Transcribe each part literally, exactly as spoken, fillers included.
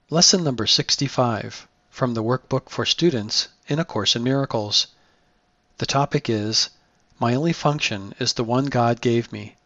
Lesson number sixty-five from the Workbook for Students in A Course in Miracles. The topic is, My only function is the one God gave me.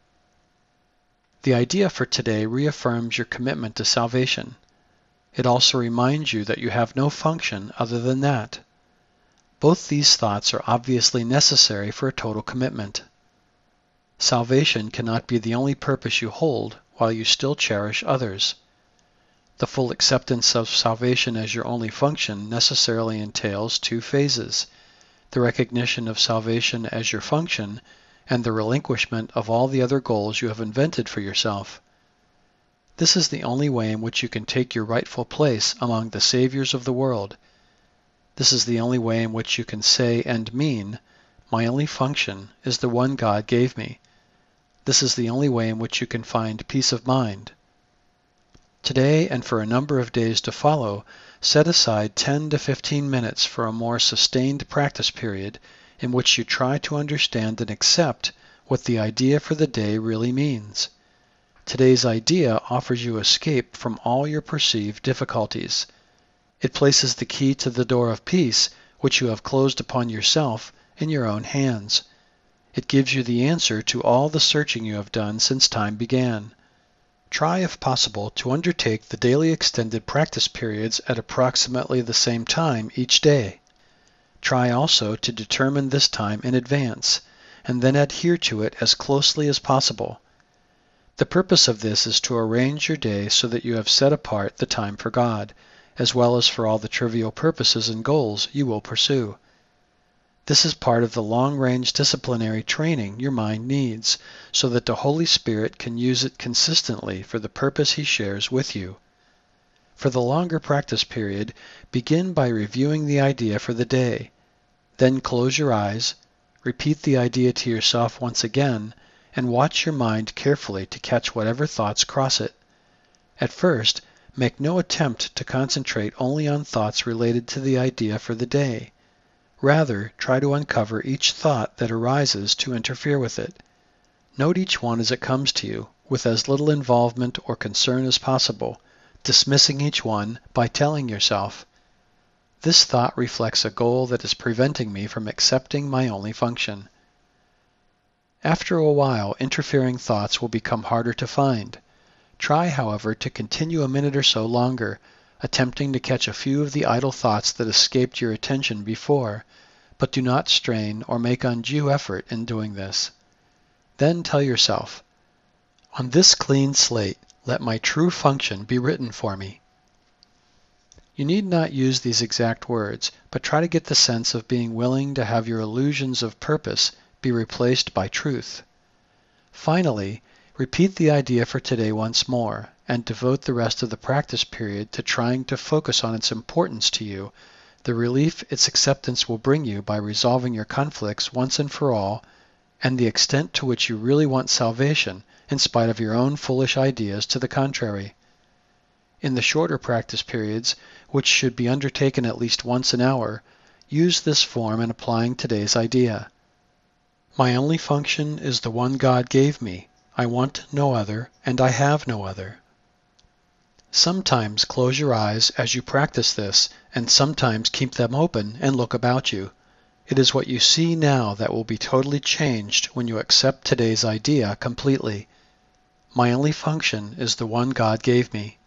The idea for today reaffirms your commitment to salvation. It also reminds you that you have no function other than that. Both these thoughts are obviously necessary for a total commitment. Salvation cannot be the only purpose you hold while you still cherish others. The full acceptance of salvation as your only function necessarily entails two phases: the recognition of salvation as your function and the relinquishment of all the other goals you have invented for yourself. This is the only way in which you can take your rightful place among the saviors of the world. This is the only way in which you can say and mean, My only function is the one God gave me. This is the only way in which you can find peace of mind. Today and for a number of days to follow, set aside ten to fifteen minutes for a more sustained practice period in which you try to understand and accept what the idea for the day really means. Today's idea offers you escape from all your perceived difficulties. It places the key to the door of peace, which you have closed upon yourself, in your own hands. It gives you the answer to all the searching you have done since time began. Try, if possible, to undertake the daily extended practice periods at approximately the same time each day. Try also to determine this time in advance, and then adhere to it as closely as possible. The purpose of this is to arrange your day so that you have set apart the time for God, as well as for all the trivial purposes and goals you will pursue. This is part of the long-range disciplinary training your mind needs, so that the Holy Spirit can use it consistently for the purpose He shares with you. For the longer practice period, begin by reviewing the idea for the day. Then close your eyes, repeat the idea to yourself once again, and watch your mind carefully to catch whatever thoughts cross it. At first, make no attempt to concentrate only on thoughts related to the idea for the day. Rather, try to uncover each thought that arises to interfere with it. Note each one as it comes to you, with as little involvement or concern as possible, dismissing each one by telling yourself, This thought reflects a goal that is preventing me from accepting my only function. After a while, interfering thoughts will become harder to find. Try, however, to continue a minute or so longer, attempting to catch a few of the idle thoughts that escaped your attention before, but do not strain or make undue effort in doing this. Then tell yourself, On this clean slate, let my true function be written for me. You need not use these exact words, but try to get the sense of being willing to have your illusions of purpose be replaced by truth. Finally, repeat the idea for today once more, and devote the rest of the practice period to trying to focus on its importance to you, the relief its acceptance will bring you by resolving your conflicts once and for all, and the extent to which you really want salvation in spite of your own foolish ideas to the contrary. In the shorter practice periods, which should be undertaken at least once an hour, use this form in applying today's idea. My only function is the one God gave me. I want no other, and I have no other. Sometimes close your eyes as you practice this, and sometimes keep them open and look about you. It is what you see now that will be totally changed when you accept today's idea completely. My only function is the one God gave me.